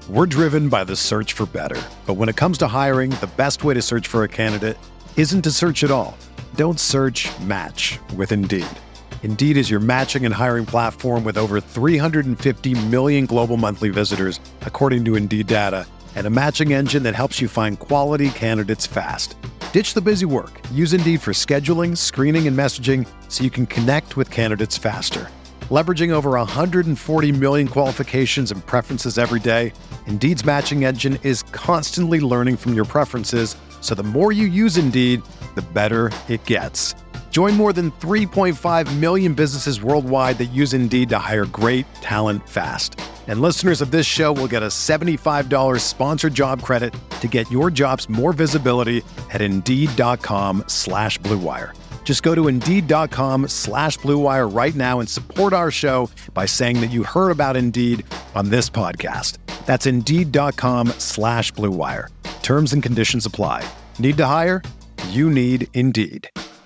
We're driven by the search for better. But when it comes to hiring, the best way to search for a candidate isn't to search at all. Don't search, match with Indeed. Indeed is your matching and hiring platform with over 350 million global monthly visitors, according to Indeed data, and a matching engine that helps you find quality candidates fast. Ditch the busy work. Use Indeed for scheduling, screening, and messaging so you can connect with candidates faster. Leveraging over 140 million qualifications and preferences every day, Indeed's matching engine is constantly learning from your preferences, so the more you use Indeed, the better it gets. Join more than 3.5 million businesses worldwide that use Indeed to hire great talent fast. And listeners of this show will get a $75 sponsored job credit to get your jobs more visibility at Indeed.com/Blue Wire. Just go to Indeed.com/Blue Wire right now and support our show by saying that you heard about Indeed on this podcast. That's Indeed.com/Blue Wire. Terms and conditions apply. Need to hire? You need Indeed.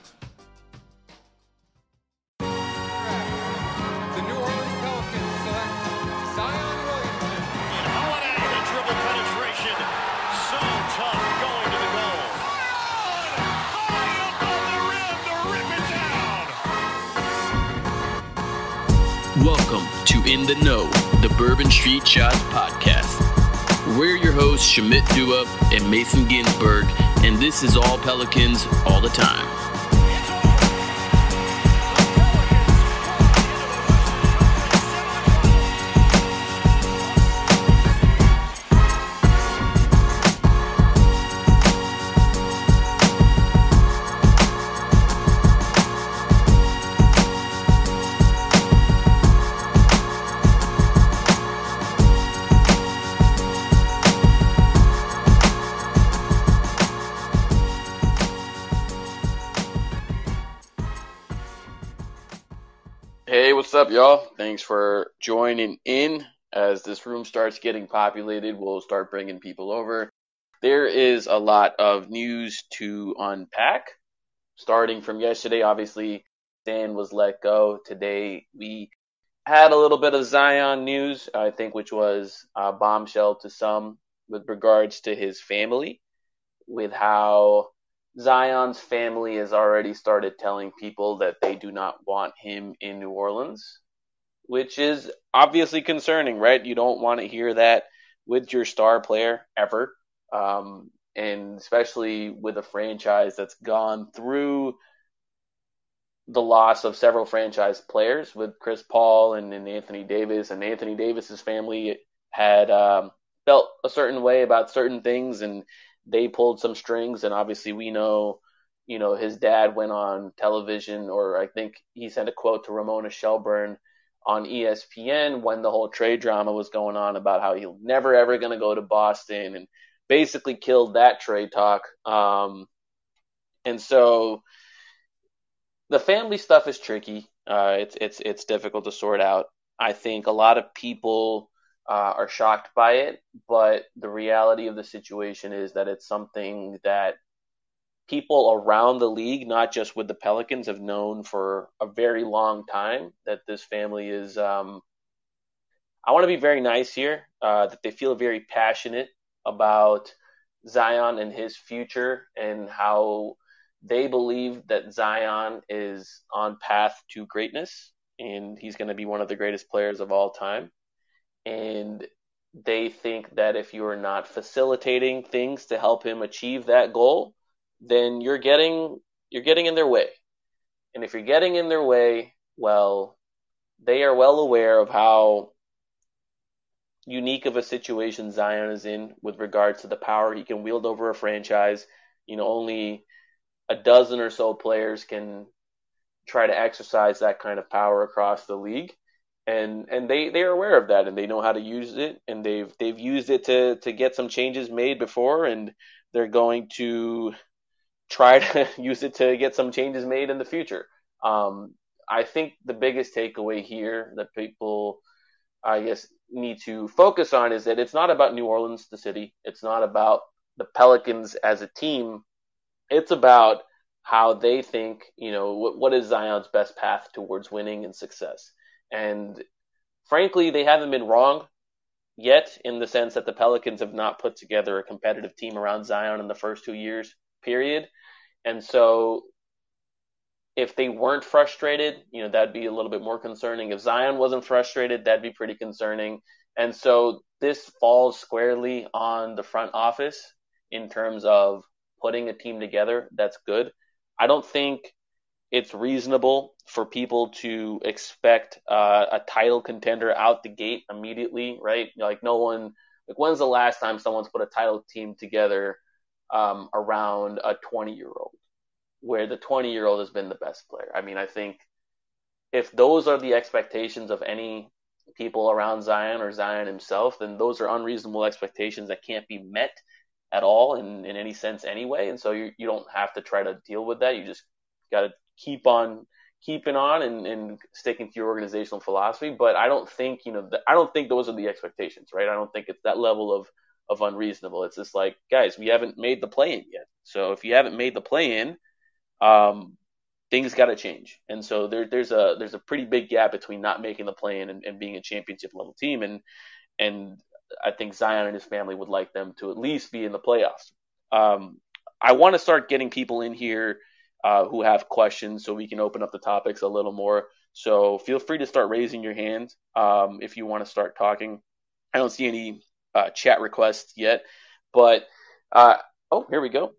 Welcome to In the Know, the Bourbon Street Shots podcast. We're your hosts, Shamit Dua and Mason Ginsberg, and this is all Pelicans all the time. Hey, what's up, y'all? Thanks for joining in. As this room starts getting populated, we'll start bringing people over. There is a lot of news to unpack. Starting from yesterday, obviously, Dan was let go. Today, we had a little bit of Zion news, I think, which was a bombshell to some with regards to his family, with how Zion's family has already started telling people that they do not want him in New Orleans, which is obviously concerning, right? You don't want to hear that with your star player ever, and especially with a franchise that's gone through the loss of several franchise players with Chris Paul and Anthony Davis, and Anthony Davis's family had felt a certain way about certain things, and they pulled some strings, and obviously we know, his dad went on television, or I think he sent a quote to Ramona Shelburne on ESPN when the whole trade drama was going on about how he'll never ever going to go to Boston, and basically killed that trade talk. And so the family stuff is tricky. It's difficult to sort out. I think a lot of people are shocked by it, but the reality of the situation is that it's something that people around the league, not just with the Pelicans, have known for a very long time, that this family is, I want to be very nice here, that they feel very passionate about Zion and his future, and how they believe that Zion is on path to greatness, and he's going to be one of the greatest players of all time. And they think that if you are not facilitating things to help him achieve that goal, then you're getting in their way. And if you're getting in their way, well, they are well aware of how unique of a situation Zion is in with regards to the power he can wield over a franchise. Only a dozen or so players can try to exercise that kind of power across the league. And they are aware of that, and they know how to use it, and they've used it to get some changes made before, and they're going to try to use it to get some changes made in the future. I think the biggest takeaway here that people, I guess, need to focus on is that it's not about New Orleans, the city. It's not about the Pelicans as a team. It's about how they think, what is Zion's best path towards winning and success. And frankly, they haven't been wrong. yet, in the sense that the Pelicans have not put together a competitive team around Zion in the first 2 years, period. And so if they weren't frustrated, that'd be a little bit more concerning. If Zion wasn't frustrated, that'd be pretty concerning. And so this falls squarely on the front office in terms of putting a team together that's good. I don't think it's reasonable for people to expect a title contender out the gate immediately, right? Like no one, like when's the last time someone's put a title team together around a 20-year-old, where the 20-year-old has been the best player? I mean, I think if those are the expectations of any people around Zion or Zion himself, then those are unreasonable expectations that can't be met at all in any sense anyway. And so you don't have to try to deal with that. You just got to keep on keeping on and sticking to your organizational philosophy. But I don't think, I don't think those are the expectations, right? I don't think it's that level of unreasonable. It's just like, guys, we haven't made the play-in yet. So if you haven't made the play-in, things got to change. And so there's a pretty big gap between not making the play-in and being a championship level team. And I think Zion and his family would like them to at least be in the playoffs. I want to start getting people in here who have questions so we can open up the topics a little more. So feel free to start raising your hand if you want to start talking. I don't see any chat requests yet, but here we go.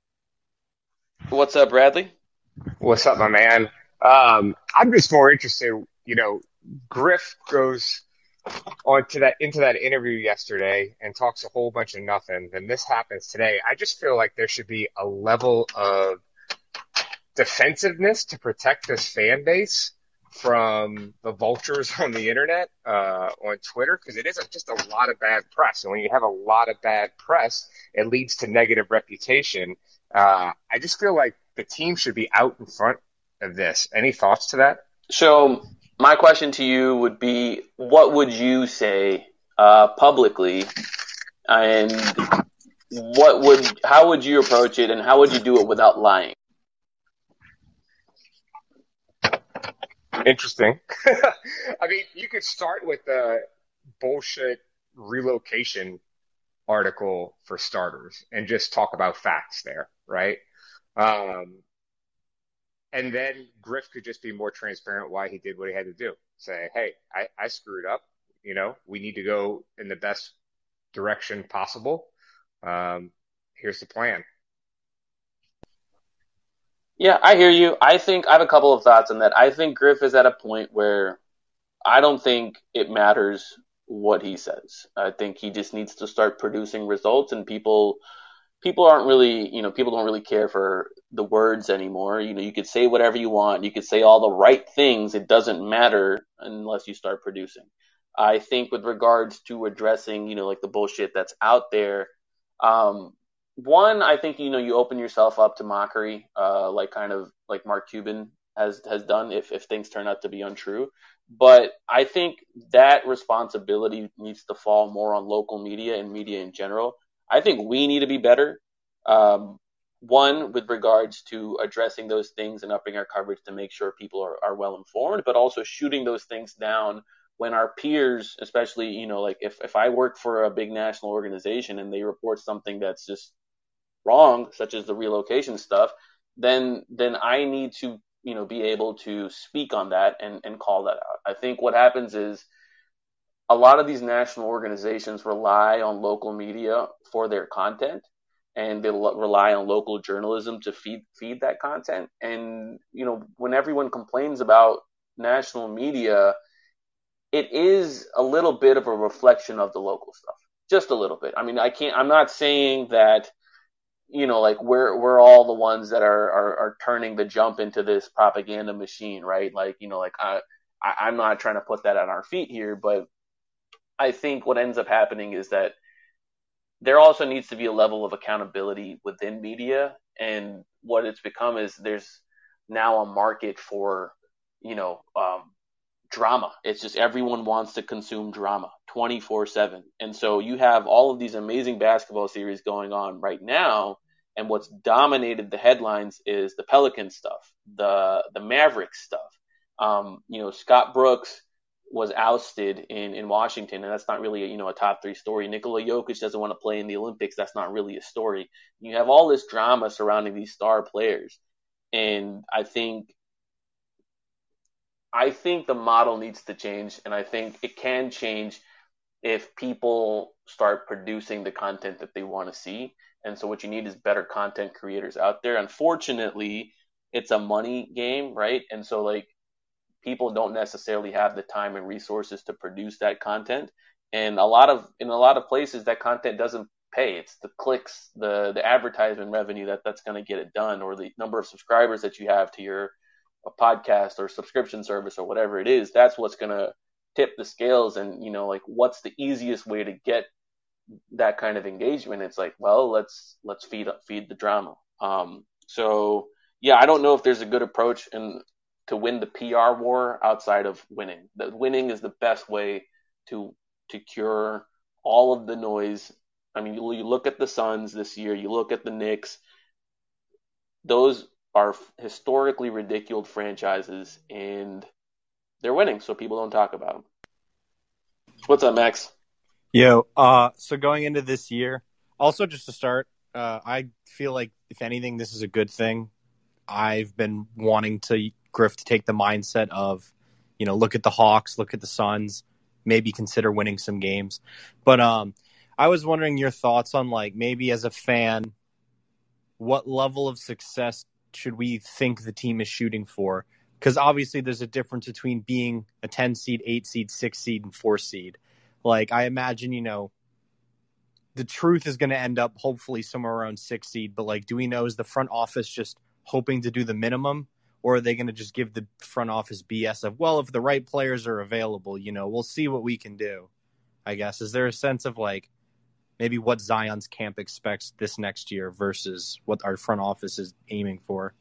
What's up, Bradley? What's up, my man? I'm just more interested, Griff goes into that interview yesterday and talks a whole bunch of nothing. Then this happens today. I just feel like there should be a level of defensiveness to protect this fan base from the vultures on the internet, on Twitter, because it isn't just a lot of bad press. And when you have a lot of bad press, it leads to negative reputation. I just feel like the team should be out in front of this. Any thoughts to that? So my question to you would be, what would you say publicly, and how would you approach it, and how would you do it without lying? Interesting. I mean, you could start with the bullshit relocation article for starters and just talk about facts there, right? And then Griff could just be more transparent why he did what he had to do. Say, hey, I screwed up. We need to go in the best direction possible. Here's the plan. Yeah, I hear you. I think I have a couple of thoughts on that. I think Griff is at a point where I don't think it matters what he says. I think he just needs to start producing results, and people aren't really, people don't really care for the words anymore. You could say whatever you want. You could say all the right things. It doesn't matter unless you start producing. I think with regards to addressing, like the bullshit that's out there, one, I think, you open yourself up to mockery, like kind of like Mark Cuban has done if things turn out to be untrue. But I think that responsibility needs to fall more on local media and media in general. I think we need to be better. One, with regards to addressing those things and upping our coverage to make sure people are well informed, but also shooting those things down when our peers, especially, like if I work for a big national organization and they report something that's just wrong, such as the relocation stuff, then I need to, be able to speak on that and call that out. I think what happens is a lot of these national organizations rely on local media for their content, and they rely on local journalism to feed that content. And, when everyone complains about national media, it is a little bit of a reflection of the local stuff. Just a little bit. I mean, I'm not saying that, like we're all the ones that are turning the jump into this propaganda machine, right? Like, like I'm not trying to put that on our feet here, but I think what ends up happening is that there also needs to be a level of accountability within media. And what it's become is there's now a market for, drama. It's just everyone wants to consume drama 24/7. And so you have all of these amazing basketball series going on right now. And what's dominated the headlines is the Pelican stuff, the Mavericks stuff. Scott Brooks was ousted in Washington, and that's not really a top 3 story. Nikola Jokic doesn't want to play in the Olympics. That's not really a story. You have all this drama surrounding these star players, and I think the model needs to change, and I think it can change if people start producing the content that they want to see. And so what you need is better content creators out there. Unfortunately, it's a money game, right? And so like people don't necessarily have the time and resources to produce that content. And in a lot of places that content doesn't pay. It's the clicks, the advertisement revenue that's going to get it done, or the number of subscribers that you have to your a podcast or subscription service or whatever it is. That's what's going to tip the scales. And like what's the easiest way to get that kind of engagement? It's like, well, let's feed the drama. So yeah, I don't know if there's a good approach to win the PR war outside of winning. That winning is the best way to cure all of the noise. I mean, you look at the Suns this year, you look at the Knicks. Those are historically ridiculed franchises, and they're winning, so people don't talk about them. What's up, Max? Yo, so going into this year, also just to start, I feel like, if anything, this is a good thing. I've been wanting Griff to take the mindset of, look at the Hawks, look at the Suns, maybe consider winning some games. But I was wondering your thoughts on, like, maybe as a fan, what level of success should we think the team is shooting for? Because obviously there's a difference between being a 10 seed, 8 seed, 6 seed, and 4 seed. Like, I imagine, the truth is going to end up hopefully somewhere around 6 seed. But, like, do we know, is the front office just hoping to do the minimum? Or are they going to just give the front office BS of, well, if the right players are available, we'll see what we can do, I guess. Is there a sense of, like, maybe what Zion's camp expects this next year versus what our front office is aiming for?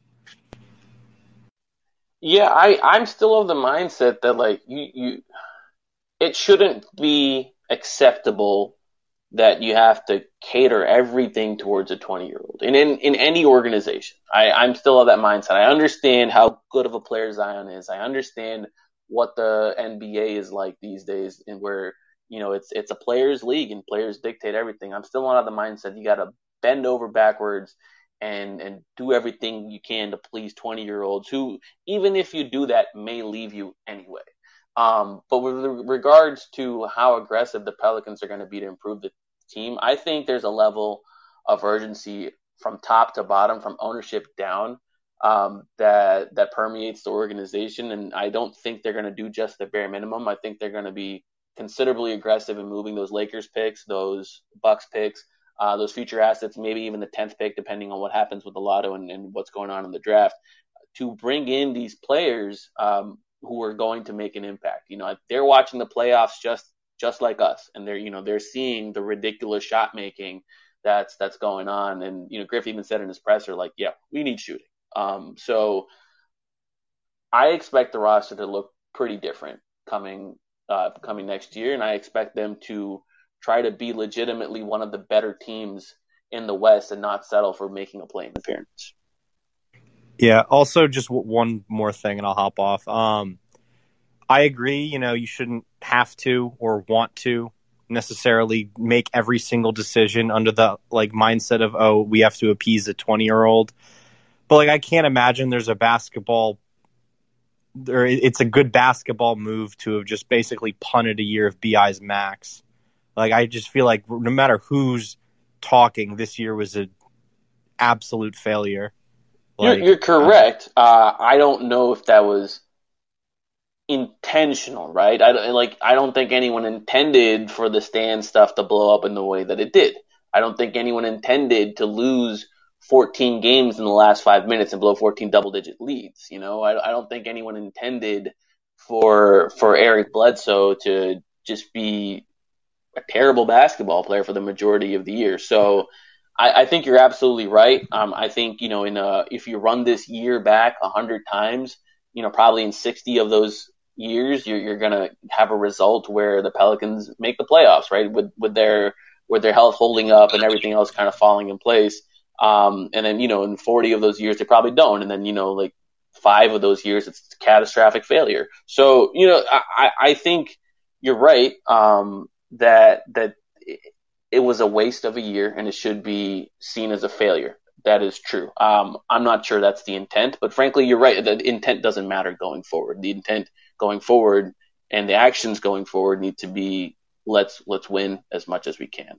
Yeah, I'm still of the mindset that, like, it shouldn't be acceptable that you have to cater everything towards a 20-year-old. And in any organization, I'm still of that mindset. I understand how good of a player Zion is. I understand what the NBA is like these days, and where, it's a players' league and players dictate everything. I'm still not of the mindset you got to bend over backwards and do everything you can to please 20-year-olds who, even if you do that, may leave you anyway. But with regards to how aggressive the Pelicans are going to be to improve the team, I think there's a level of urgency from top to bottom, from ownership down, that permeates the organization. And I don't think they're going to do just the bare minimum. I think they're going to be considerably aggressive in moving those Lakers picks, those Bucks picks, those future assets, maybe even the 10th pick, depending on what happens with the lotto and what's going on in the draft, to bring in these players who are going to make an impact. They're watching the playoffs just like us, and they're seeing the ridiculous shot making that's going on. And Griff even said in his presser, like, yeah, we need shooting. So I expect the roster to look pretty different coming next year, and I expect them to try to be legitimately one of the better teams in the West and not settle for making a play-in appearance. Yeah, also just one more thing, and I'll hop off. I agree, you shouldn't have to or want to necessarily make every single decision under the, like, mindset of, oh, we have to appease a 20-year-old. But, like, I can't imagine there's it's a good basketball move to have just basically punted a year of BI's max. Like, I just feel like no matter who's talking, this year was an absolute failure. Like, you're correct. I don't know if that was intentional, right? I don't think anyone intended for the Stan stuff to blow up in the way that it did. I don't think anyone intended to lose 14 games in the last 5 minutes and blow 14 double-digit leads. I don't think anyone intended for Eric Bledsoe to just be a terrible basketball player for the majority of the year. So I think you're absolutely right. I think, if you run this year back 100 times, probably in 60 of those years, you're going to have a result where the Pelicans make the playoffs, right? With their health holding up and everything else kind of falling in place. And then, in 40 of those years, they probably don't. And then, like 5 of those years, it's catastrophic failure. So, I think you're right, that it was a waste of a year and it should be seen as a failure. That is true. I'm not sure that's the intent, but frankly, you're right. The intent doesn't matter going forward. The intent going forward and the actions going forward need to be let's win as much as we can.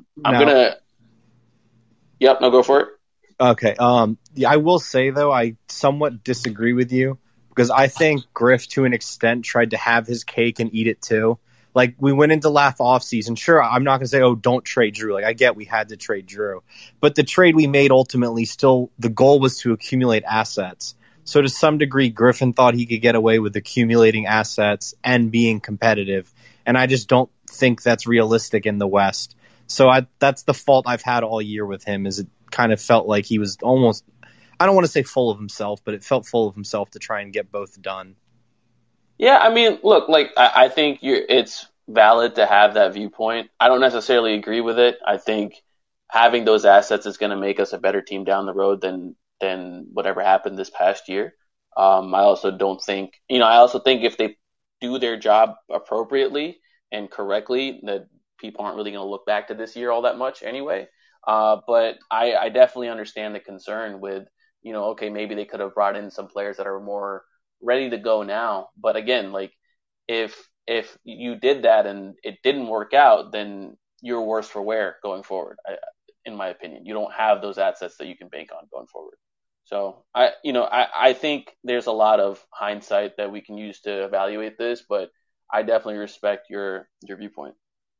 Yep, no, go for it. Okay. Yeah, I will say though, I somewhat disagree with you because I think Griff, to an extent, tried to have his cake and eat it too. Like, we went into last offseason. Sure, I'm not going to say, oh, don't trade Drew. Like, I get we had to trade Drew. But the trade we made ultimately still, the goal was to accumulate assets. So to some degree, Griffin thought he could get away with accumulating assets and being competitive. And I just don't think that's realistic in the West. So that's the fault I've had all year with him, is it kind of felt like he was almost, I don't want to say full of himself, but it felt full of himself to try and get both done. Yeah, I mean, look, like I think it's valid to have that viewpoint. I don't necessarily agree with it. I think having those assets is going to make us a better team down the road than whatever happened this past year. I also don't think, I also think if they do their job appropriately and correctly, that people aren't really going to look back to this year all that much anyway. But I definitely understand the concern with, okay, maybe they could have brought in some players that are more ready to go now. But again, like if you did that and it didn't work out, then you're worse for wear going forward. In my opinion, you don't have those assets that you can bank on going forward. So I think there's a lot of hindsight that we can use to evaluate this, but I definitely respect your viewpoint.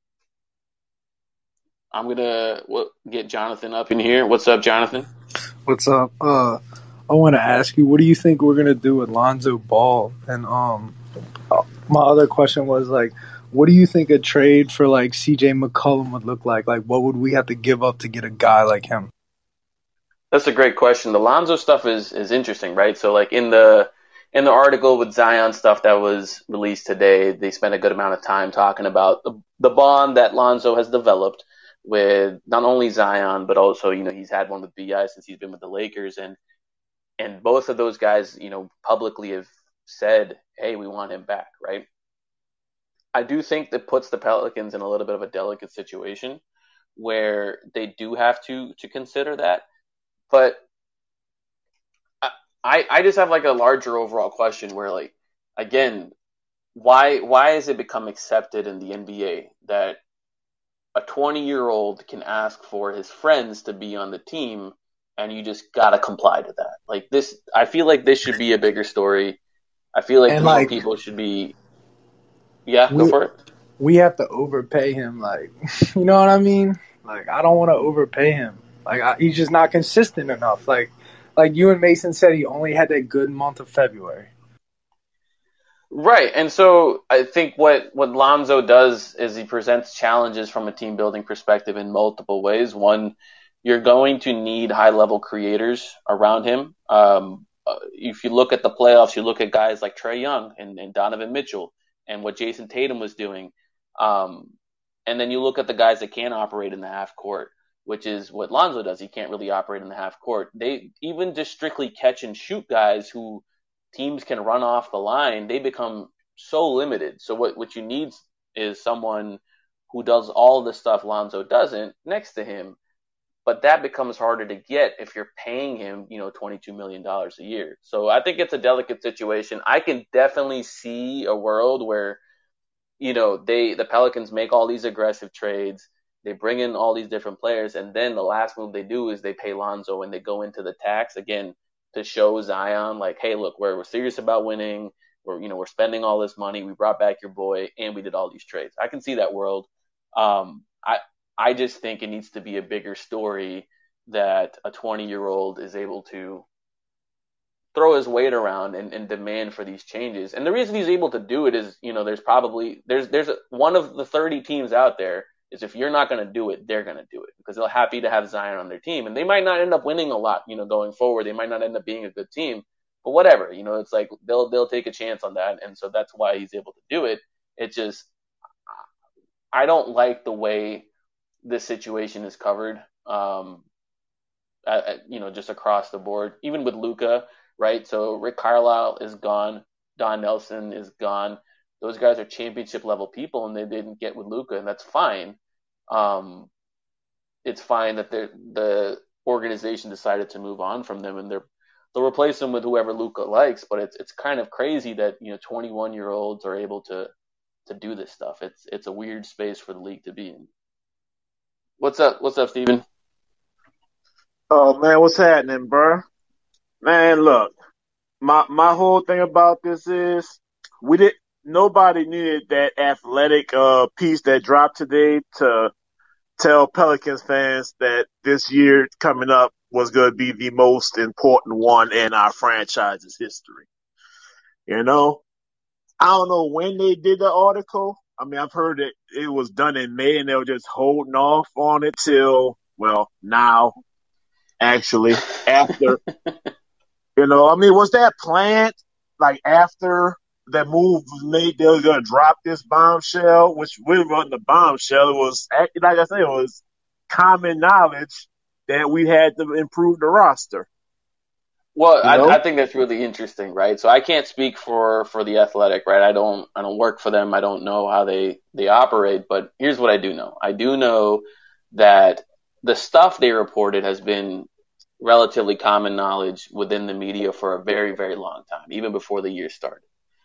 I'm gonna get Jonathan up in here. What's up, Jonathan? What's up? I want to ask you, what do you think we're gonna do with Lonzo Ball? And my other question was, like, what do you think a trade for like CJ McCollum would look like? Like, what would we have to give up to get a guy like him? That's a great question. The Lonzo stuff is interesting, right? So like in the article with Zion stuff that was released today, they spent a good amount of time talking about the bond that Lonzo has developed with not only Zion, but also, he's had one with BI since he's been with the Lakers, and both of those guys, publicly have said, hey, we want him back, right? I do think that puts the Pelicans in a little bit of a delicate situation where they do have to consider that. But I just have like a larger overall question where, like, again, why has it become accepted in the NBA that a 20-year-old can ask for his friends to be on the team and you just gotta comply to that? Like this, I feel like this should be a bigger story. I feel like more people should be. Yeah, go for it. We have to overpay him, like, you know what I mean? Like, I don't want to overpay him. Like, he's just not consistent enough. Like you and Mason said, he only had that good month of February. Right, and so I think what Lonzo does is he presents challenges from a team building perspective in multiple ways. One, you're going to need high level creators around him. If you look at the playoffs, you look at guys like Trae Young and Donovan Mitchell and what Jason Tatum was doing. And then you look at the guys that can't operate in the half court, which is what Lonzo does. He can't really operate in the half court. They even just strictly catch and shoot guys who teams can run off the line. They become so limited. So what you need is someone who does all the stuff Lonzo doesn't next to him. But that becomes harder to get if you're paying him, $22 million a year. So I think it's a delicate situation. I can definitely see a world where, the Pelicans make all these aggressive trades. They bring in all these different players. And then the last move they do is they pay Lonzo and they go into the tax again to show Zion, like, hey, look, we're serious about winning. We're spending all this money. We brought back your boy and we did all these trades. I can see that world. I just think it needs to be a bigger story that a 20-year-old is able to throw his weight around and demand for these changes. And the reason he's able to do it is, there's one of the 30 teams out there is if you're not going to do it, they're going to do it because they're happy to have Zion on their team. And they might not end up winning a lot, going forward. They might not end up being a good team, but whatever, it's like they'll take a chance on that. And so that's why he's able to do it. It just, I don't like the way this situation is covered, just across the board, even with Luka, right? So Rick Carlisle is gone. Don Nelson is gone. Those guys are championship level people, and they didn't get with Luka, and that's fine. It's fine that the organization decided to move on from them, and they'll replace them with whoever Luka likes. But it's kind of crazy that 21-year-olds are able to do this stuff. It's a weird space for the league to be in. What's up, Steven? Oh man, what's happening, bro? Man, look, my whole thing about this is nobody needed that athletic piece that dropped today to tell Pelicans fans that this year coming up was going to be the most important one in our franchise's history. You know, I don't know when they did the article. I mean, I've heard that it was done in May and they were just holding off on it till, well, now, actually, after. I mean, was that planned? Like after that move was made, they were going to drop this bombshell, which really wasn't a bombshell. It was, like I said, it was common knowledge that we had to improve the roster. Well, I think that's really interesting, right? So I can't speak for the Athletic, right? I don't work for them. I don't know how they operate, but here's what I do know. I do know that the stuff they reported has been relatively common knowledge within the media for a very, very long time, even before the year started.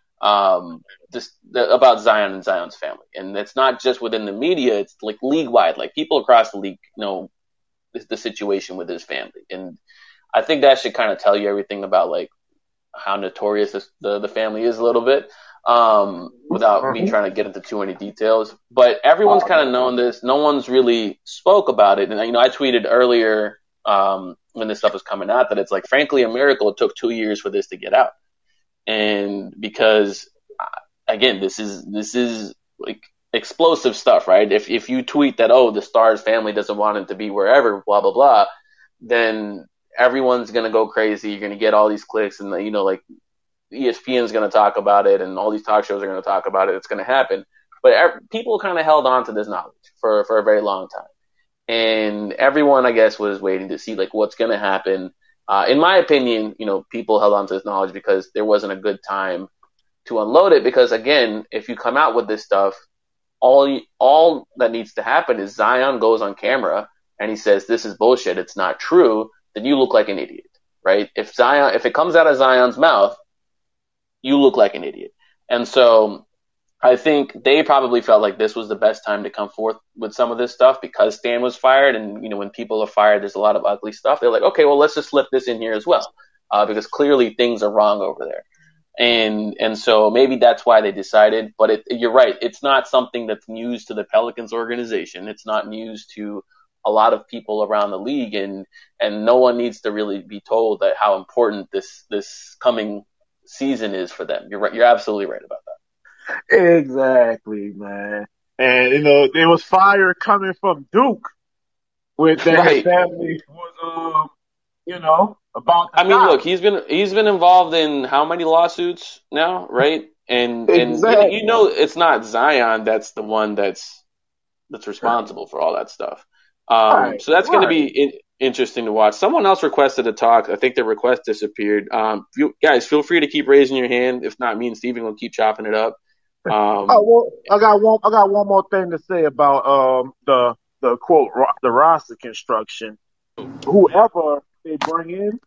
About Zion and Zion's family. And it's not just within the media, it's like league wide, like people across the league know the situation with his family. And I think that should kind of tell you everything about like how notorious the family is a little bit, without me trying to get into too many details. But everyone's kind of known this. No one's really spoke about it. And I tweeted earlier, when this stuff was coming out, that it's like, frankly, a miracle it took 2 years for this to get out. And because, again, this is like explosive stuff, right? If you tweet that, the Stars family doesn't want him to be wherever, blah, blah, blah, then everyone's going to go crazy. You're going to get all these clicks and, like ESPN's going to talk about it and all these talk shows are going to talk about it. It's going to happen. But people kind of held on to this knowledge for a very long time. And everyone, I guess, was waiting to see like what's going to happen. In my opinion, people held on to this knowledge because there wasn't a good time to unload it. Because again, if you come out with this stuff, all that needs to happen is Zion goes on camera and he says, "This is bullshit. It's not true." Then you look like an idiot, right? If it comes out of Zion's mouth, you look like an idiot. And so I think they probably felt like this was the best time to come forth with some of this stuff because Stan was fired. And, when people are fired, there's a lot of ugly stuff. They're like, okay, well, let's just slip this in here as well, because clearly things are wrong over there. And so maybe that's why they decided. But you're right. It's not something that's news to the Pelicans organization. It's not news to a lot of people around the league. And no one needs to really be told that how important this coming season is for them. You're right. You're absolutely right about that. Exactly, man. And there was fire coming from Duke with that Right. family was about. I mean, look, he's been involved in how many lawsuits now, right? And Exactly. it's not Zion that's the one that's responsible for all that stuff. Right, So that's going to right. be interesting to watch. Someone else requested to talk. I think their request disappeared. You guys, feel free to keep raising your hand. If not, me and Steven will keep chopping it up. Well, I got one more thing to say about the quote the roster construction. Whoever they bring in,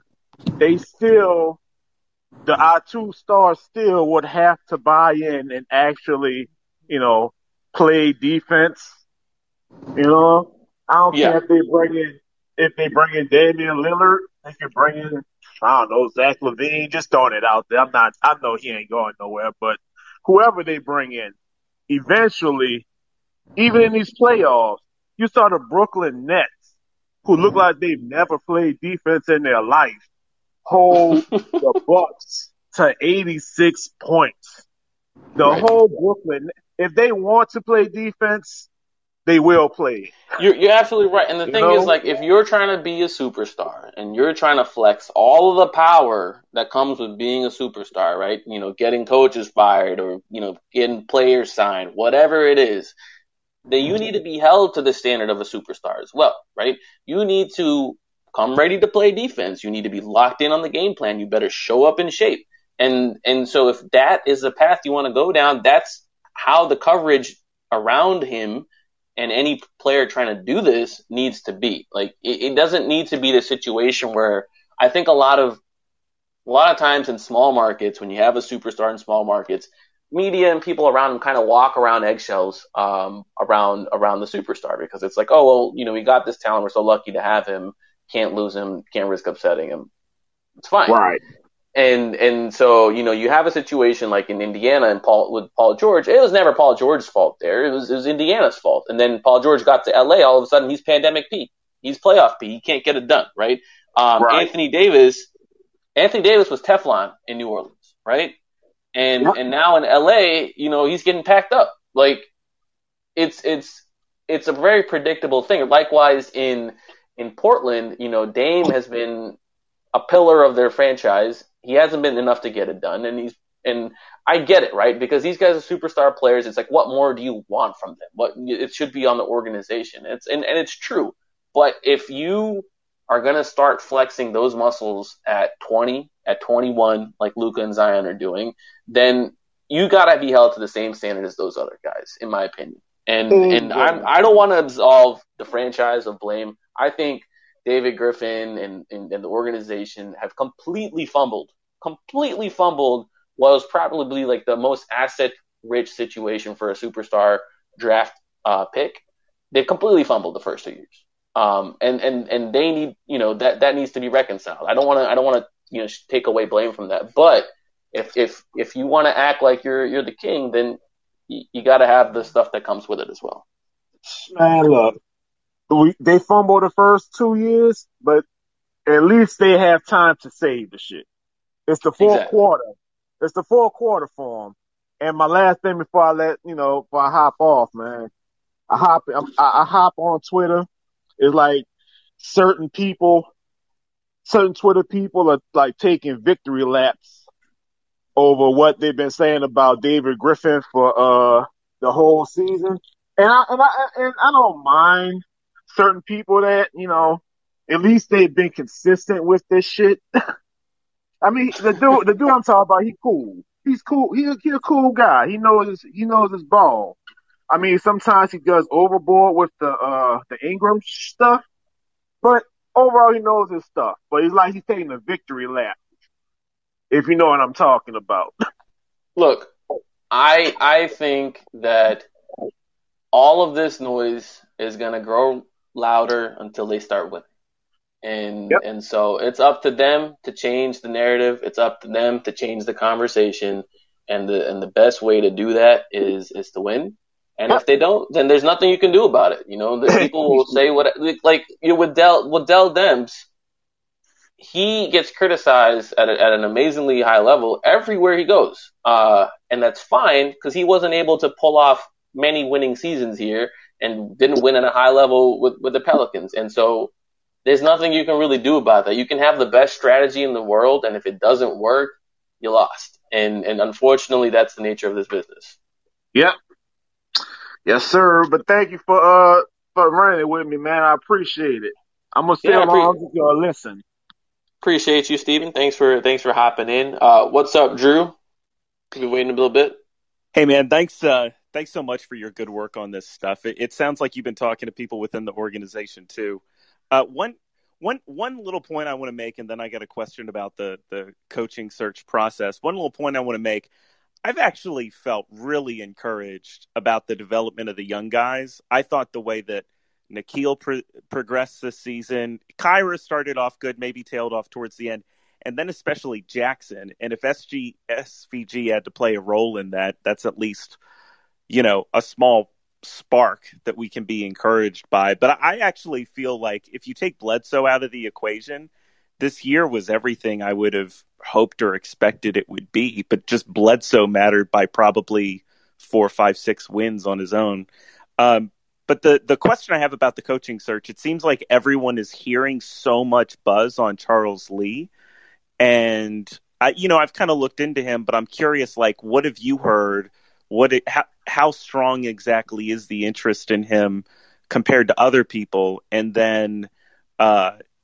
our two stars still would have to buy in and actually, play defense. I don't care if they bring in Damian Lillard, they can bring in, I don't know, Zach LaVine, just throwing it out there. I know he ain't going nowhere, but whoever they bring in, eventually, even in these playoffs, you saw the Brooklyn Nets, who look like they've never played defense in their life, hold the Bucks to 86 points. Right. Whole Brooklyn, if they want to play defense, they will play. You're absolutely right. And the thing is, like, if you're trying to be a superstar and you're trying to flex all of the power that comes with being a superstar, right? Getting coaches fired or, getting players signed, whatever it is, then you need to be held to the standard of a superstar as well, right? You need to come ready to play defense. You need to be locked in on the game plan. You better show up in shape. And so if that is the path you want to go down, that's how the coverage around him and any player trying to do this needs to be. Like, it doesn't need to be the situation where I think a lot of times in small markets, when you have a superstar in small markets, media and people around him kind of walk around eggshells around the superstar, because it's like, oh, well, you know, we got this talent. We're so lucky to have him. Can't lose him. Can't risk upsetting him. It's fine. Right. And so, you know, you have a situation like in Indiana and with Paul George. It was never Paul George's fault there. It was Indiana's fault. And then Paul George got to LA. All of a sudden, he's pandemic P. He's playoff P. He can't get it done, right? Right. Anthony Davis was Teflon in New Orleans, right? And now in LA, you know, he's getting packed up. Like, it's a very predictable thing. Likewise in Portland, you know, Dame has been a pillar of their franchise. He hasn't been enough to get it done, and I get it, right? Because these guys are superstar players. It's like, what more do you want from them? It should be on the organization. And it's true. But if you are going to start flexing those muscles at 20, at 21, like Luka and Zion are doing, then you got to be held to the same standard as those other guys, in my opinion. And I don't want to absolve the franchise of blame. I think David Griffin and the organization have completely fumbled what was probably like the most asset-rich situation for a superstar draft pick. They've completely fumbled the first 2 years. And they need, you know, that needs to be reconciled. I don't want to, you know, take away blame from that. But if you want to act like you're the king, then you got to have the stuff that comes with it as well. Man, look, they fumbled the first 2 years, but at least they have time to save the shit. It's the fourth quarter. It's the fourth quarter for them. And my last thing before I hop off, man, I hop on Twitter. It's like certain Twitter people are like taking victory laps over what they've been saying about David Griffin for the whole season. And I don't mind certain people that, you know, at least they've been consistent with this shit. I mean, the dude I'm talking about, he's cool. He's cool. He's a cool guy. He knows his ball. I mean, sometimes he does overboard with the Ingram stuff, but overall he knows his stuff. But it's like he's taking a victory lap, if you know what I'm talking about. Look, I think that all of this noise is going to grow louder until they start winning. And so it's up to them to change the narrative. It's up to them to change the conversation. And the best way to do that is to win. And if they don't, then there's nothing you can do about it. You know, the people will say with Dell Demps, he gets criticized at an amazingly high level everywhere he goes. And that's fine, because he wasn't able to pull off many winning seasons here and didn't win at a high level with the Pelicans. And so there's nothing you can really do about that. You can have the best strategy in the world, and if it doesn't work, you lost. And unfortunately, that's the nature of this business. Yep. Yes, sir. But thank you for running it with me, man. I appreciate it. I'm gonna stay along with y'all. Listen. Appreciate you, Steven. Thanks for hopping in. What's up, Drew? You've been waiting a little bit. Hey, man. Thanks so much for your good work on this stuff. It sounds like you've been talking to people within the organization too. One little point I want to make, and then I got a question about the coaching search process. One little point I want to make. I've actually felt really encouraged about the development of the young guys. I thought the way that Nickeil progressed this season, Kyra started off good, maybe tailed off towards the end, and then especially Jackson. And if SVG had to play a role in that, that's at least, you know, a small spark that we can be encouraged by. But I actually feel like if you take Bledsoe out of the equation, this year was everything I would have hoped or expected it would be, but just Bledsoe mattered by probably 4, 5, 6 wins on his own. But the question I have about the coaching search, it seems like everyone is hearing so much buzz on Charles Lee. And I've kind of looked into him, but I'm curious, like, what have you heard? How strong exactly is the interest in him compared to other people? And then,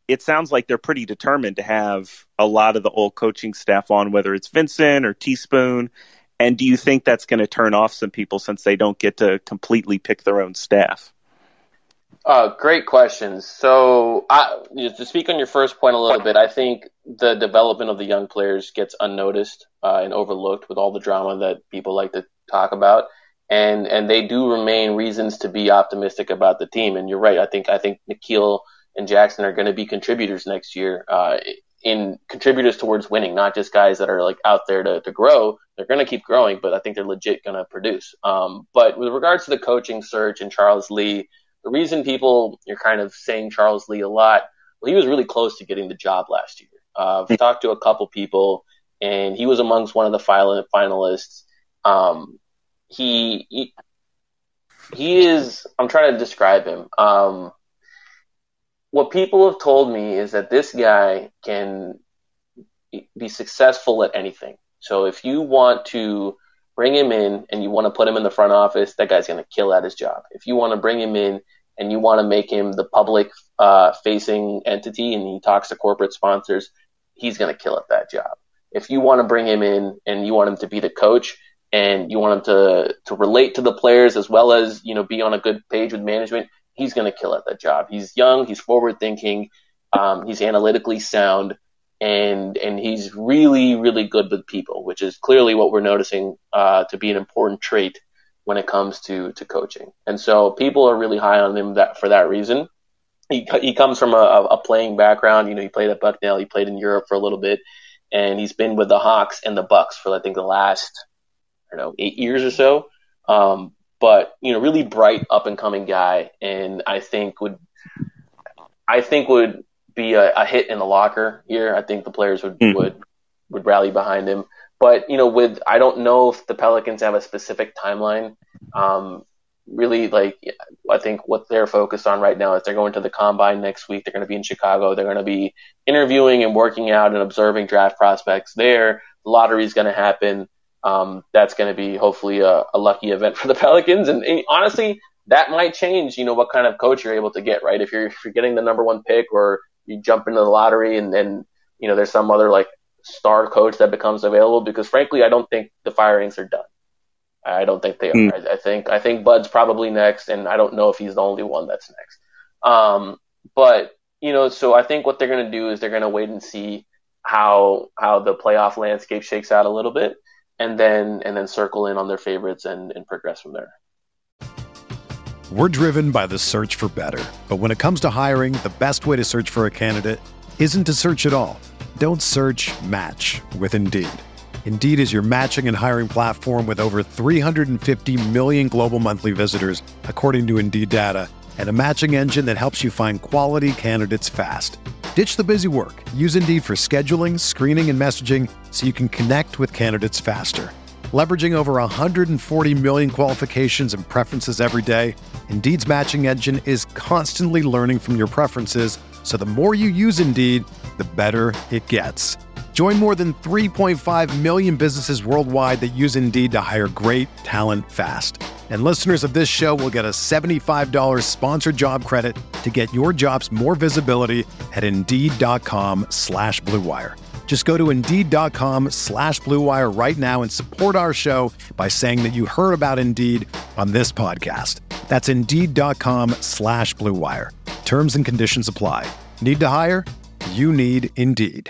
it sounds like they're pretty determined to have a lot of the old coaching staff on, whether it's Vincent or Teaspoon. And do you think that's going to turn off some people since they don't get to completely pick their own staff? Great questions. So, to speak on your first point a little bit, I think the development of the young players gets unnoticed and overlooked with all the drama that people like to talk about, and they do remain reasons to be optimistic about the team. And you're right. I think Nickeil and Jackson are going to be contributors next year, in contributors towards winning, not just guys that are like out there to grow. They're going to keep growing, but I think they're legit going to produce. But with regards to the coaching search and Charles Lee, the reason you're kind of saying Charles Lee a lot, well, he was really close to getting the job last year. I've talked to a couple people, and he was amongst one of the finalists. He is, I'm trying to describe him. What people have told me is that this guy can be successful at anything. So if you want to bring him in and you want to put him in the front office, that guy's going to kill at his job. If you want to bring him in and you want to make him the public facing entity and he talks to corporate sponsors, he's going to kill at that job. If you want to bring him in and you want him to be the coach and you want him to relate to the players as well as, be on a good page with management, he's going to kill at that job. He's young, he's forward thinking, he's analytically sound, and he's really, really good with people, which is clearly what we're noticing to be an important trait when it comes to coaching. And so people are really high on him for that reason. He comes from a playing background. He played at Bucknell, he played in Europe for a little bit, and he's been with the Hawks and the Bucks for I think the last 8 years or so. But really bright up and coming guy, and I think would be a hit in the locker here. I think the players would rally behind him. But I don't know if the Pelicans have a specific timeline. Really, I think what they're focused on right now is they're going to the combine next week. They're going to be in Chicago. They're going to be interviewing and working out and observing draft prospects there. The lottery is going to happen. That's going to be hopefully a lucky event for the Pelicans. And honestly, that might change, what kind of coach you're able to get, right? If you're getting the number one pick or you jump into the lottery and then, there's some other star coach that becomes available, because frankly, I don't think the firings are done. I don't think they are. I think Bud's probably next, and I don't know if he's the only one that's next. But, so I think what they're going to do is they're going to wait and see how the playoff landscape shakes out a little bit, and then circle in on their favorites and progress from there. We're driven by the search for better. But when it comes to hiring, the best way to search for a candidate isn't to search at all. Don't search, match with Indeed. Indeed is your matching and hiring platform with over 350 million global monthly visitors, according to Indeed data, and a matching engine that helps you find quality candidates fast. Ditch the busy work. Use Indeed for scheduling, screening, and messaging so you can connect with candidates faster. Leveraging over 140 million qualifications and preferences every day, Indeed's matching engine is constantly learning from your preferences, so the more you use Indeed, the better it gets. Join more than 3.5 million businesses worldwide that use Indeed to hire great talent fast. And listeners of this show will get a $75 sponsored job credit to get your jobs more visibility at Indeed.com/Blue Wire. Just go to Indeed.com/Blue Wire right now and support our show by saying that you heard about Indeed on this podcast. That's Indeed.com/Blue Wire. Terms and conditions apply. Need to hire? You need Indeed.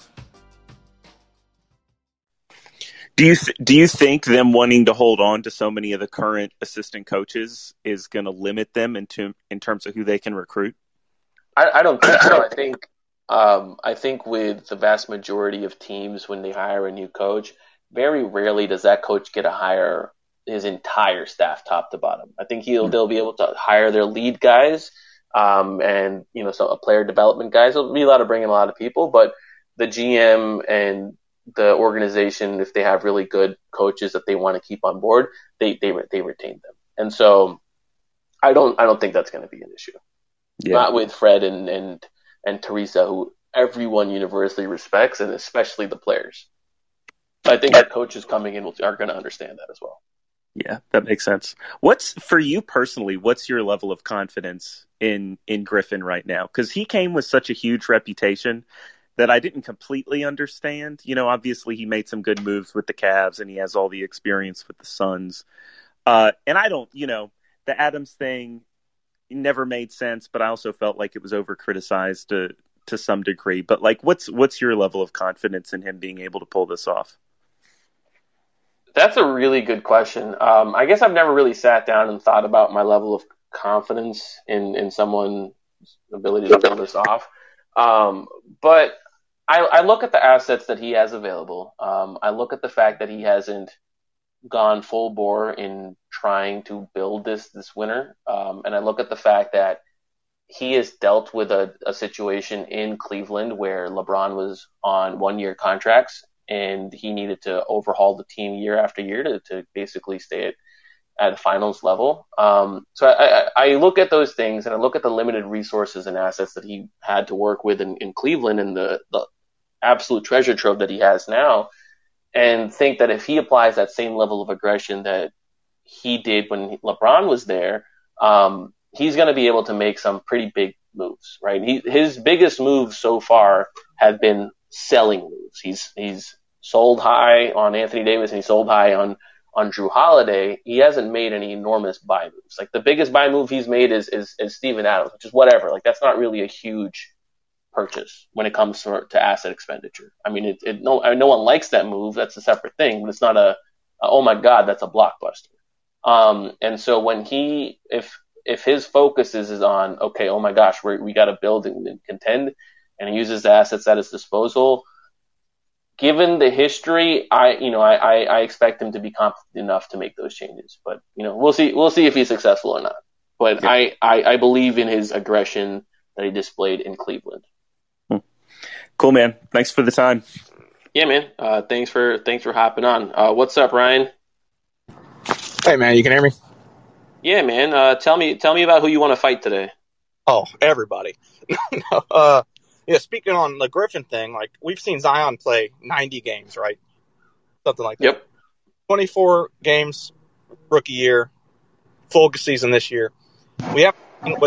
Do you think them wanting to hold on to so many of the current assistant coaches is going to limit them in terms of who they can recruit? I don't think so. I think with the vast majority of teams, when they hire a new coach, very rarely does that coach get to hire his entire staff top to bottom. I think they'll be able to hire their lead guys, and so player development guys. They'll be allowed to bring in a lot of people, but the GM and the organization, if they have really good coaches that they want to keep on board, they retain them. And so I don't think that's going to be an issue. Yeah. Not with Fred and Teresa, who everyone universally respects, and especially the players. I think the coaches coming in are going to understand that as well. Yeah, that makes sense. What's for you personally? What's your level of confidence in Griffin right now? Because he came with such a huge reputation that I didn't completely understand. Obviously he made some good moves with the Cavs, and he has all the experience with the Suns. And I don't, the Adams thing never made sense, but I also felt like it was over criticized to some degree. But like, what's your level of confidence in him being able to pull this off? That's a really good question. I guess I've never really sat down and thought about my level of confidence in someone's ability to pull this off. But I look at the assets that he has available. I look at the fact that he hasn't gone full bore in trying to build this winner. And I look at the fact that he has dealt with a situation in Cleveland where LeBron was on 1-year contracts and he needed to overhaul the team year after year to basically stay at a finals level. So I look at those things and I look at the limited resources and assets that he had to work with in Cleveland and the absolute treasure trove that he has now, and think that if he applies that same level of aggression that he did when LeBron was there, he's going to be able to make some pretty big moves, right? His biggest moves so far have been selling moves. He's sold high on Anthony Davis and he sold high on Drew Holiday. He hasn't made any enormous buy moves. Like the biggest buy move he's made is Steven Adams, which is whatever. Like that's not really a huge purchase when it comes to asset expenditure. I mean, no one likes that move. That's a separate thing, but it's not oh my God, that's a blockbuster. And so when if his focus is on, okay, oh my gosh, we got to build and contend, and he uses the assets at his disposal, given the history, I expect him to be competent enough to make those changes. But we'll see if he's successful or not. But yeah. I believe in his aggression that he displayed in Cleveland. Cool, man. Thanks for the time. Yeah, man. Thanks for hopping on. What's up, Ryan? Hey, man. You can hear me? Yeah, man. Tell me about who you want to fight today. Oh, everybody. Yeah, speaking on the Griffin thing, like we've seen Zion play 90 games, right? Something like that. Yep. 24 games, rookie year, full season this year. We have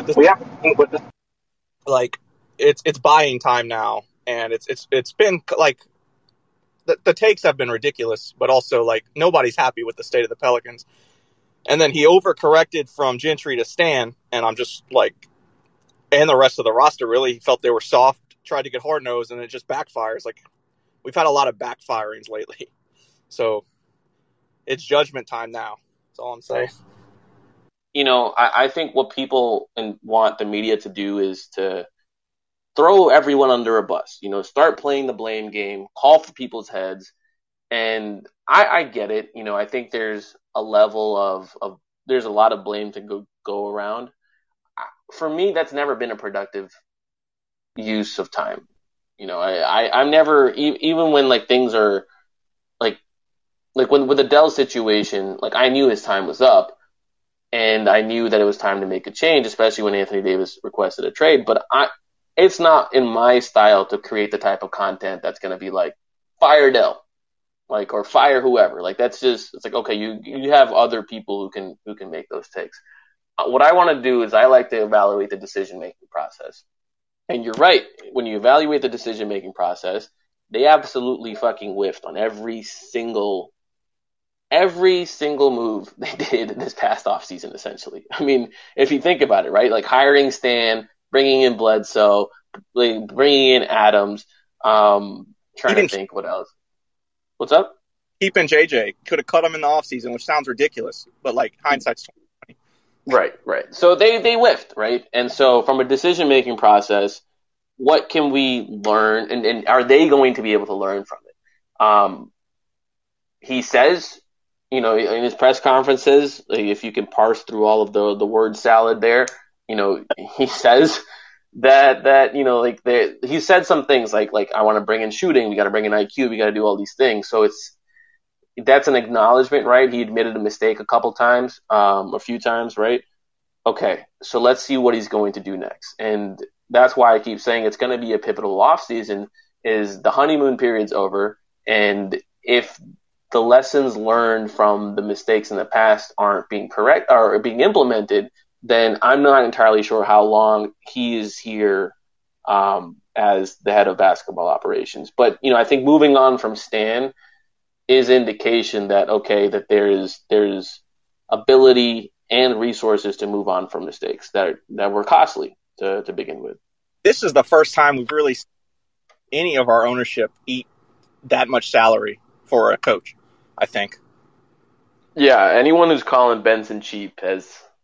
like it's buying time now, and it's been like the takes have been ridiculous, but also like nobody's happy with the state of the Pelicans. And then he overcorrected from Gentry to Stan, and I'm just like, and the rest of the roster really felt they were soft, tried to get hard-nosed, and it just backfires. Like, we've had a lot of backfirings lately. So, it's judgment time now. That's all I'm saying. I think what people want the media to do is to throw everyone under a bus. Start playing the blame game, call for people's heads. And I get it. I think there's a level of there's a lot of blame to go around. For me, that's never been a productive use of time. I'm never, even when like things are like when with the Dell situation, like I knew his time was up and I knew that it was time to make a change, especially when Anthony Davis requested a trade. But it's not in my style to create the type of content that's going to be like fire Dell, like, or fire whoever. Like that's just, it's like, okay, you have other people who can make those takes. What I want to do is I like to evaluate the decision-making process. And you're right. When you evaluate the decision-making process, they absolutely fucking whiffed on every single move they did this past offseason, essentially. I mean, if you think about it, right? Like hiring Stan, bringing in Bledsoe, bringing in Adams, trying to think what else. What's up? Keeping JJ. Could have cut him in the offseason, which sounds ridiculous, but like hindsight's 2020. Right. So they whiffed, right? And so from a decision-making process, what can we learn, and are they going to be able to learn from it? He says, in his press conferences, if you can parse through all of the word salad there, he says that he said some things like I want to bring in shooting, we got to bring in IQ, we got to do all these things. So that's an acknowledgement, right? He admitted a mistake a few times, right? Okay, so let's see what he's going to do next. And that's why I keep saying it's going to be a pivotal offseason, is the honeymoon period's over. And if the lessons learned from the mistakes in the past aren't being correct or being implemented, then I'm not entirely sure how long he is here as the head of basketball operations. But I think moving on from Stan is indication that that there's ability and resources to move on from mistakes that were costly to begin with. This is the first time we've really seen any of our ownership eat that much salary for a coach, I think. Yeah, anyone who's calling Benson cheap they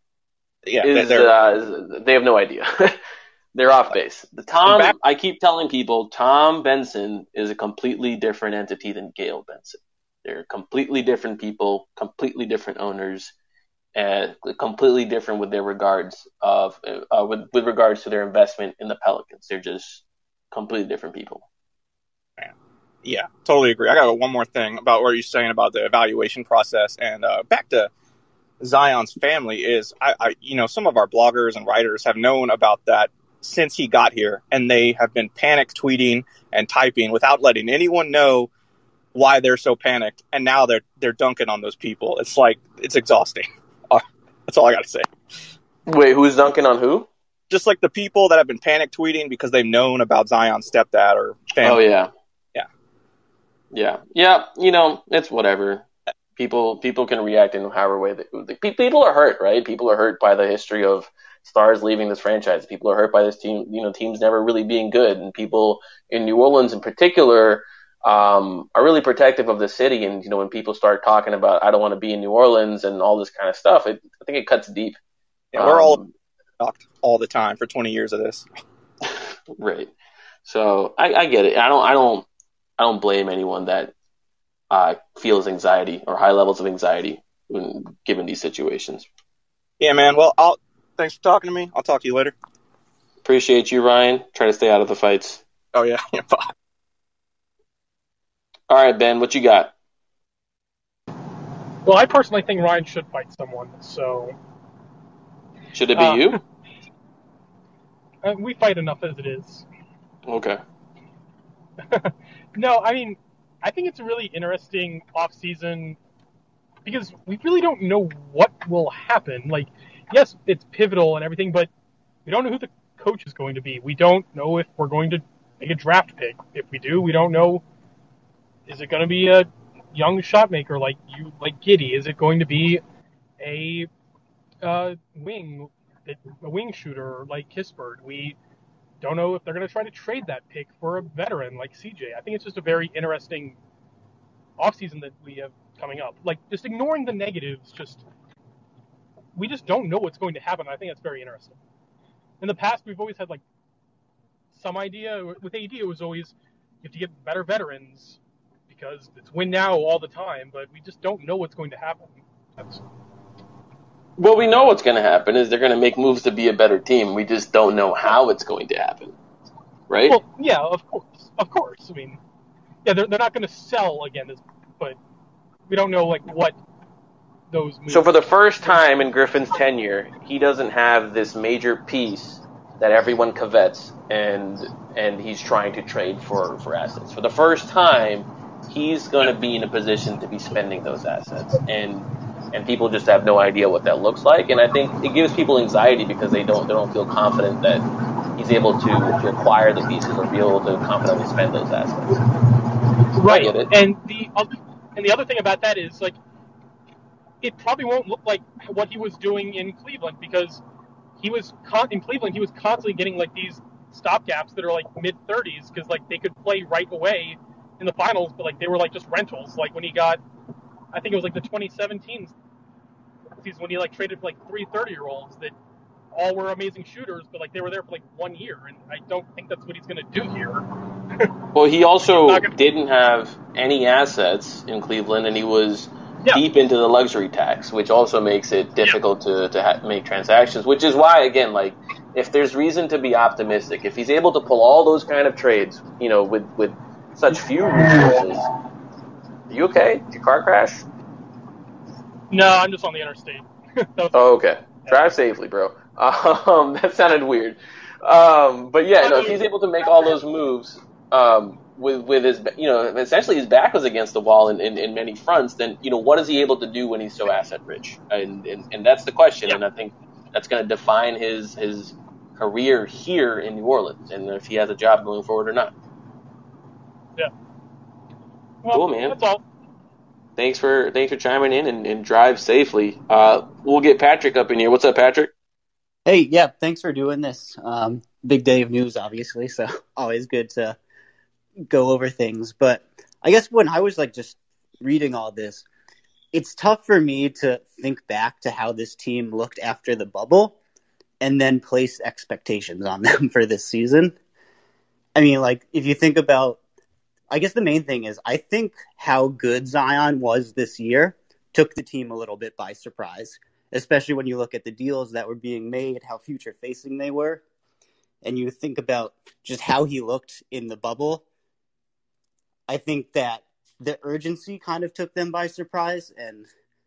have no idea. They're off base. I keep telling people Tom Benson is a completely different entity than Gail Benson. They're completely different people, completely different owners, and completely different with their regards with regards to their investment in the Pelicans. They're just completely different people. Yeah, totally agree. I got one more thing about what you're saying about the evaluation process, and back to Zion's family is some of our bloggers and writers have known about that since he got here, and they have been panic tweeting and typing without letting anyone know why they're so panicked, and now they're dunking on those people. It's like, it's exhausting. That's all I got to say. Wait, who's dunking on who? Just like the people that have been panic tweeting because they've known about Zion's stepdad or family. Oh yeah. It's whatever. People can react in however way people are hurt, right? People are hurt by the history of stars leaving this franchise. People are hurt by this team, teams never really being good, and people in New Orleans in particular are really protective of the city. And when people start talking about I don't want to be in New Orleans and all this kind of stuff, I think it cuts deep. Yeah, we're all talked all the time for 20 years of this. Right. So I get it. I don't blame anyone that feels anxiety or high levels of anxiety when given these situations. Yeah, man. Well, thanks for talking to me. I'll talk to you later. Appreciate you, Ryan. Try to stay out of the fights. Oh, yeah. Bye. All right, Ben, what you got? Well, I personally think Ryan should fight someone, so... Should it be you? We fight enough as it is. Okay. No, I mean, I think it's a really interesting off-season because we really don't know what will happen. Like, yes, it's pivotal and everything, but we don't know who the coach is going to be. We don't know if we're going to make a draft pick. If we do, we don't know, is it going to be a young shot maker like Giddey? Is it going to be a wing shooter like Kispert? We don't know if they're going to try to trade that pick for a veteran like CJ. I think it's just a very interesting offseason that we have coming up. Like, just ignoring the negatives, we just don't know what's going to happen. I think that's very interesting. In the past, we've always had, some idea. With AD, it was always you have to get better veterans because it's win now all the time, but we just don't know what's going to happen. Well, we know what's going to happen is they're going to make moves to be a better team. We just don't know how it's going to happen, right? Well, yeah, of course. I mean, yeah, they're not going to sell again, but we don't know what those moves. So for the first time in Griffin's tenure, he doesn't have this major piece that everyone covets, and he's trying to trade for assets. For the first time, he's going to be in a position to be spending those assets, and people just have no idea what that looks like. And I think it gives people anxiety because they don't feel confident that he's able to acquire the pieces or be able to confidently spend those assets. Right. I get it. And the other thing about that is it probably won't look like what he was doing in Cleveland because in Cleveland he was constantly getting these stopgaps that are mid-30s because they could play right away in the finals, but they were just rentals. When he got, I think it was the 2017 season when he traded for 3 30-year-olds that all were amazing shooters, but they were there for 1 year, and I don't think that's what he's going to do here. Well, he also didn't have any assets in Cleveland, and he was deep into the luxury tax, which also makes it difficult to make transactions, which is why, again, if there's reason to be optimistic, if he's able to pull all those kind of trades, with such few resources. Are you okay? Did your car crash? No, I'm just on the interstate. Oh, okay. Drive safely, bro. That sounded weird. But yeah, if he's able to make all those moves, with his, essentially his back was against the wall in many fronts, then, what is he able to do when he's so asset rich? And that's the question. And I think that's going to define his career here in New Orleans, and if he has a job going forward or not. Yeah. Well, cool, man. That's all. Thanks for chiming in and drive safely. We'll get Patrick up in here. What's up, Patrick? Hey, yeah, thanks for doing this. Big day of news, obviously, so always good to go over things. But I guess when I was just reading all this, it's tough for me to think back to how this team looked after the bubble and then place expectations on them for this season. I mean, if you think about, I guess the main thing is I think how good Zion was this year took the team a little bit by surprise, especially when you look at the deals that were being made, how future-facing they were, and you think about just how he looked in the bubble. I think that the urgency kind of took them by surprise, and,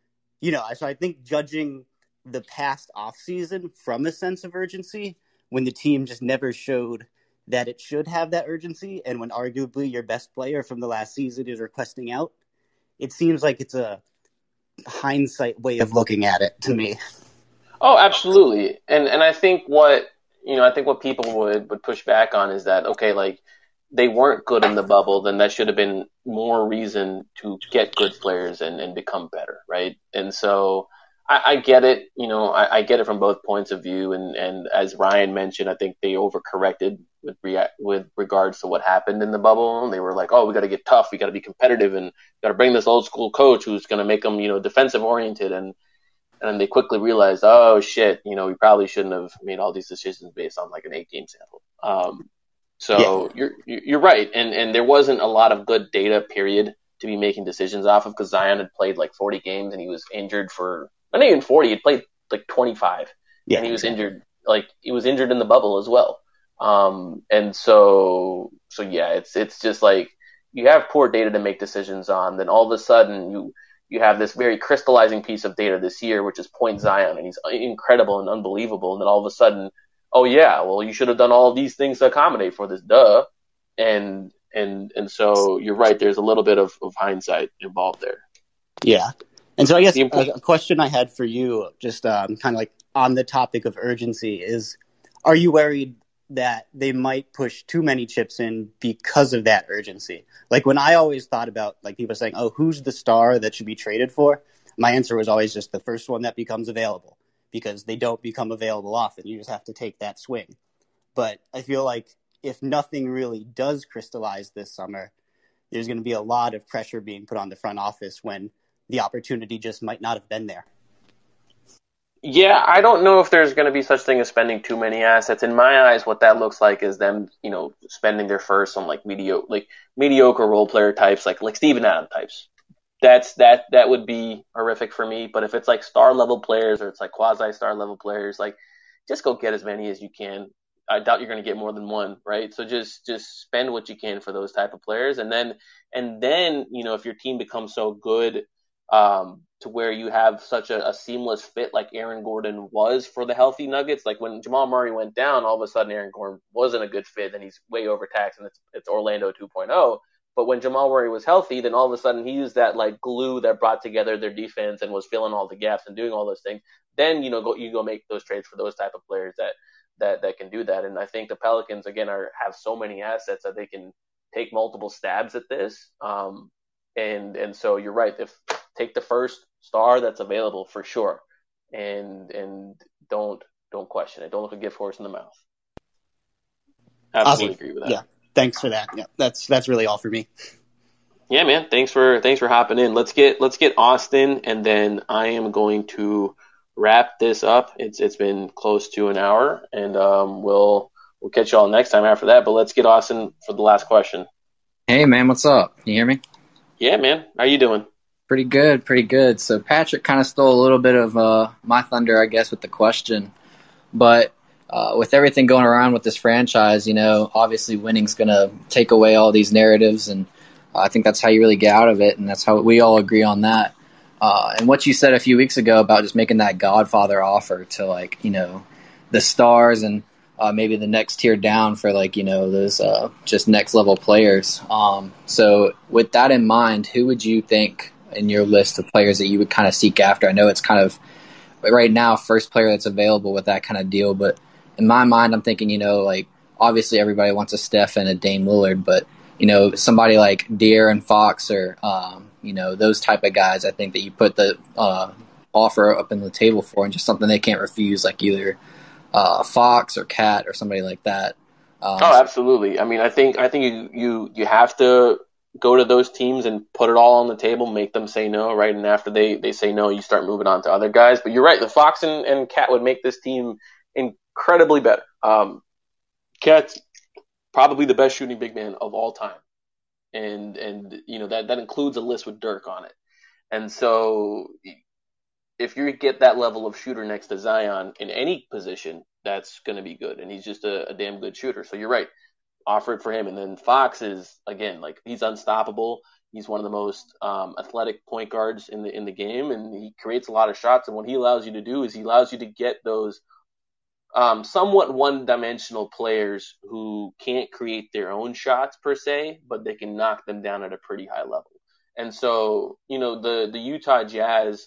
so I think judging the past offseason from a sense of urgency, when the team just never showed that it should have that urgency, and when arguably your best player from the last season is requesting out, it seems like it's a hindsight way of looking at it to me. Oh, absolutely. And I think what people would push back on is that, okay, they weren't good in the bubble, then that should have been more reason to get good players and become better, right? And so I get it, I get it from both points of view. And as Ryan mentioned, I think they overcorrected with regards to what happened in the bubble. They were like, oh, we got to get tough. We got to be competitive and got to bring this old school coach who's going to make them, defensive oriented. And then they quickly realized, oh shit, we probably shouldn't have made all these decisions based on an 8-game sample. So yeah. You're right. And there wasn't a lot of good data period to be making decisions off of, because Zion had played 40 games and he was injured for, not even 40, he played 25. Yeah, and he was injured, he was injured in the bubble as well. And so yeah, it's just you have poor data to make decisions on, then all of a sudden you have this very crystallizing piece of data this year, which is Point Zion, and he's incredible and unbelievable. And then all of a sudden, oh yeah, well, you should have done all of these things to accommodate for this, duh. And so you're right, there's a little bit of hindsight involved there. Yeah. And so I guess a question I had for you, just kind of on the topic of urgency, is are you worried that they might push too many chips in because of that urgency? When I always thought about people saying, oh, who's the star that should be traded for? My answer was always just the first one that becomes available, because they don't become available often. You just have to take that swing. But I feel like if nothing really does crystallize this summer, there's going to be a lot of pressure being put on the front office when the opportunity just might not have been there. Yeah, I don't know if there's going to be such thing as spending too many assets. In my eyes, what that looks like is them, spending their first on mediocre role player types, like Steven Adams types. That would be horrific for me. But if it's star level players, or it's quasi star level players, just go get as many as you can. I doubt you're going to get more than one, right? So just spend what you can for those type of players, and then if your team becomes so good to where you have such a seamless fit like Aaron Gordon was for the healthy Nuggets. When Jamal Murray went down, all of a sudden Aaron Gordon wasn't a good fit, and he's way overtaxed, and it's Orlando 2.0. But when Jamal Murray was healthy, then all of a sudden he used that glue that brought together their defense and was filling all the gaps and doing all those things. Then you go make those trades for those type of players that can do that. And I think the Pelicans again have so many assets that they can take multiple stabs at this. And so you're right. Take the first star that's available for sure, and don't question it. Don't look a gift horse in the mouth. Absolutely agree with that. Yeah, thanks for that. Yeah, that's really all for me. Yeah, man. Thanks for hopping in. Let's get Austin, and then I am going to wrap this up. It's been close to an hour, and we'll catch y'all next time after that. But let's get Austin for the last question. Hey, man, what's up? Can you hear me? Yeah, man. How you doing? Pretty good. So Patrick kind of stole a little bit of my thunder, I guess, with the question. But with everything going around with this franchise, obviously winning's going to take away all these narratives, and I think that's how you really get out of it, and that's how we all agree on that. And what you said a few weeks ago about just making that Godfather offer to, the stars and maybe the next tier down for like, those just next level players. So with that in mind, who would you think in your list of players that you would kind of seek after? I know it's kind of right now first player that's available with that kind of deal, but in my mind, I'm thinking, like obviously everybody wants a Steph and a Dame Lillard, but somebody like De'Aaron Fox or those type of guys, I think that you put the offer up in the table for, and just something they can't refuse, like either Fox or Cat or somebody like that. Oh, absolutely. I mean, I think you have to go to those teams and put it all on the table, make them say no, right? And after they say no, you start moving on to other guys. But you're right, the Fox and Cat would make this team incredibly better. Cat's probably the best shooting big man of all time, and that includes a list with Dirk on it. And so if you get that level of shooter next to Zion in any position, that's going to be good. And he's just a damn good shooter. So you're right. Offer it for him. And then Fox is, again, like he's unstoppable. He's one of the most athletic point guards in the game, and he creates a lot of shots. And what he allows you to do is he allows you to get those somewhat one-dimensional players who can't create their own shots per se, but they can knock them down at a pretty high level. And so, the Utah Jazz,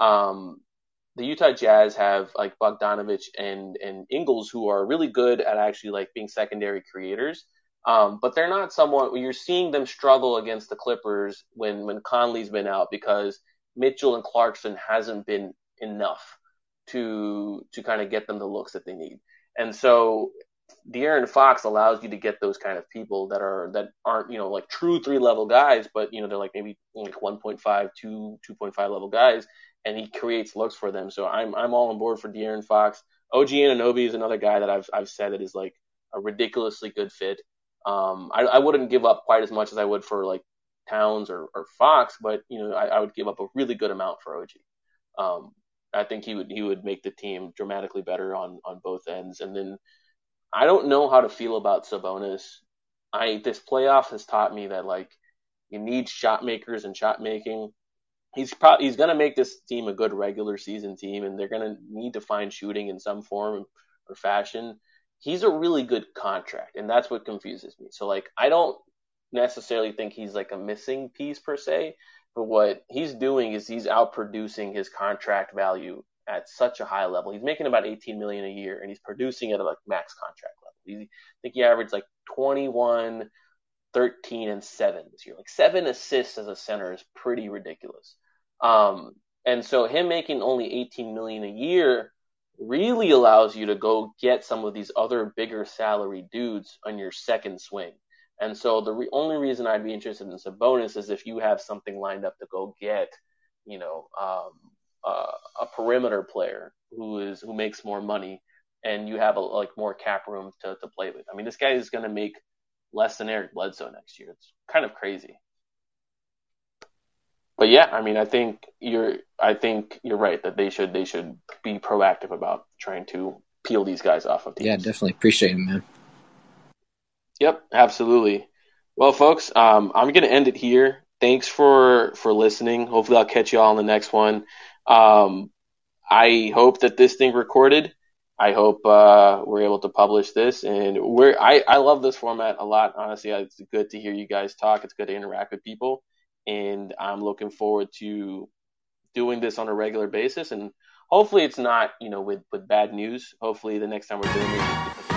have like Bogdanovich and Ingles, who are really good at actually like being secondary creators. But they're not someone you're seeing them struggle against the Clippers when Conley's been out, because Mitchell and Clarkson hasn't been enough to kind of get them the looks that they need. And so De'Aaron Fox allows you to get those kind of people that aren't, like true 3-level guys, but they're like maybe like 1.5, 2.5 level guys, and he creates looks for them. So I'm all on board for De'Aaron Fox. OG Anunoby is another guy that I've said that is like a ridiculously good fit. I wouldn't give up quite as much as I would for like Towns or Fox, but I would give up a really good amount for OG. I think he would make the team dramatically better on both ends. And then I don't know how to feel about Sabonis. This playoff has taught me that like you need shot makers and shot making. He's going to make this team a good regular season team, and they're going to need to find shooting in some form or fashion. He's a really good contract, and that's what confuses me. So like I don't necessarily think he's like a missing piece per se, but what he's doing is he's outproducing his contract value at such a high level. He's making about $18 million a year, and he's producing at a like max contract level. I think he averaged like 21, 13, and 7 this year. Like 7 assists as a center is pretty ridiculous. And so him making only $18 million a year really allows you to go get some of these other bigger salary dudes on your second swing. And so the only reason I'd be interested in Sabonis is if you have something lined up to go get, a perimeter player who makes more money, and you have more cap room to play with. I mean, this guy is going to make less than Eric Bledsoe next year. It's kind of crazy. But yeah, I mean, I think you're right that they should be proactive about trying to peel these guys off of teams. Yeah, definitely appreciate it, man. Yep, absolutely. Well, folks, I'm going to end it here. Thanks for listening. Hopefully I'll catch you all on the next one. I hope that this thing recorded. I hope we're able to publish this, and I love this format a lot. Honestly, it's good to hear you guys talk. It's good to interact with people, and I'm looking forward to doing this on a regular basis. And hopefully it's not with bad news. Hopefully the next time we're doing it,